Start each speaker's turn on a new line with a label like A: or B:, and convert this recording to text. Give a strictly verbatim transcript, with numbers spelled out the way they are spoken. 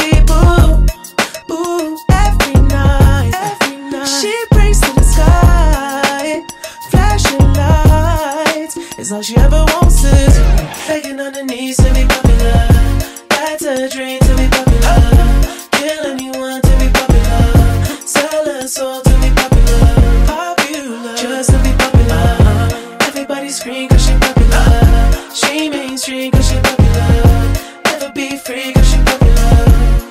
A: boo, boo, every night, every night. She prays to the sky, flashing lights. It's all she ever wants to do. Begging on her knees to be popular. That's a dream to be popular. Kill anyone to be popular. Sell her soul to